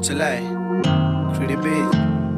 July, pretty big.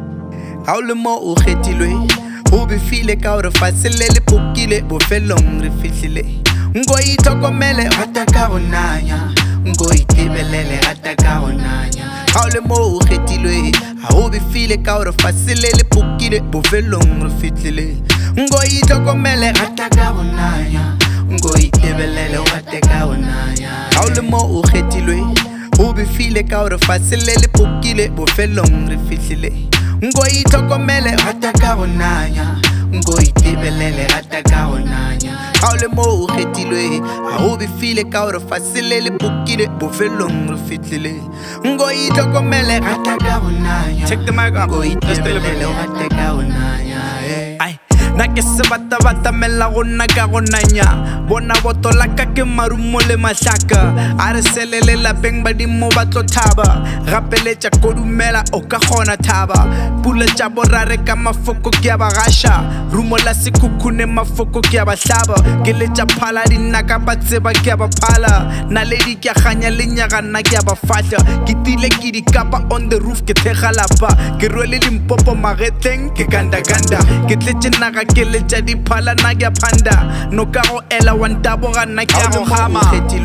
How le mo o kgetilwe o befile ka o re fasele le pokile bofelong re fihlile ngo ithokomele rata ka go nanya ngo itebelele rata ka go nanya how le mo o kgetilwe o befile ka o re fasele le pokile bofelong re fihlile ngo ithokomele rata ka go nanya ngo itebelele rata ka go nanya how le mo o kgetilwe o befile ka o re fasele le pokile bofelong re fihlile ngo ithokomele rata ka go nanya ngo itebelele rata ka go nanya how le mo o kgetilwe o befile ka o re fasele le pokile bofelong re fihlile ngo ithokomele rata ka go nanya check the mic up ngo itebelele rata ka go nanya na ke se bata mela go nna ka go nanya bona botola ka ke marumo le mahlaka a re selele lapeng badimo ba tlo thaba gapeletša kodumela o ka gona thaba pula tša borare ka mafoko ke a ba gaša rumo la sekhukhune mafoko ke a ba hlaba ke letša phala dinaka ba tseba ke a ba phala naledi ke a ganya le nyagana ke a ba fahla ke tile ke dikapa on the roof ke thega lapa ke rwele Limpopo magetleng ke ganda-ganda ke tletše naga ke letša diphala na ke a phanda no ka go ela wa ntaboga nna ke a go gama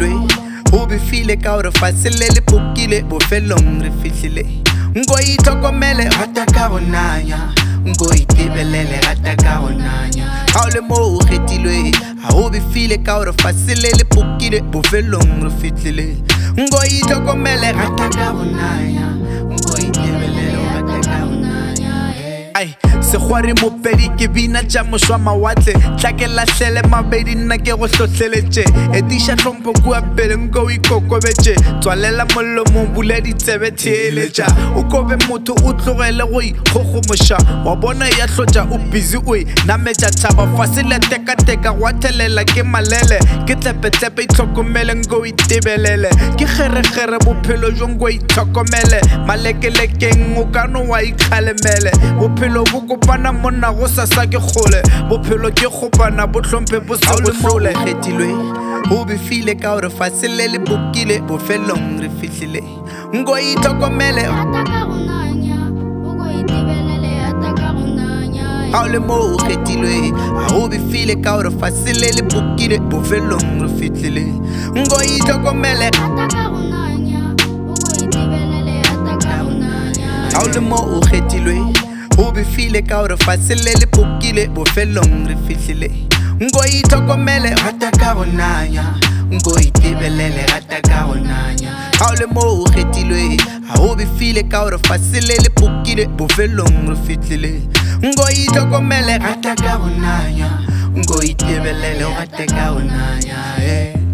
o befile ka o re fasele le pokile bofelong re fihlile ngo ithokomele rata ka go nanya ngo itebelele rata ka go nanya how le mo o kgetilwe o befile ka o re fasele le pokile bofelong re fihlile ngo ithokomele rata ka go nanya ngo itebelele rata ka go nanya ai se khware mopedi ke bina tša moswa mawatle tlakela hlele mabedi nna ke go hlohleletše ediša tlhompho kua pele nko o ikokobetše tswalela mollo mo bule ditsebe theeletša o kobe motho o tlogele go ikgogomoša wa bona ya hlotša o busy o nametša thaba fasile teka-teka gwa thelela ke malele ke tlepe-tlepe itlhokomele nko o itebelele ke kgere-kgere bophelo jo nko o itlhokomele malekelekeng o ka no wa ikgalemele bophelo bo kopana monna go sasa ke kgole bophelo ke kgopana bo hlomphe bo se bo hlole kgetilwe o befile ka o re fasele le pokile bofelong re fihlile ngo ithokomele rata ka go nanya ngo itebelele rata ka go nanya how le mo o kgetilwe o befile ka o re fasele le pokile bofelong re fihlile ngo ithokomele rata ka go nanya ngo itebelele rata ka go nanya how le mo o kgetilwe o befile ka o re fasele le pokile bofelong re fihlile ngo ithokomele rata ka go nanya ngo itebelele rata ka go nanya how le mo o kgetilwe o befile ka o re fasele le pokile bofelong re fihlile ngo ithokomele rata ka go nanya ngo itebelele rata ka go nanya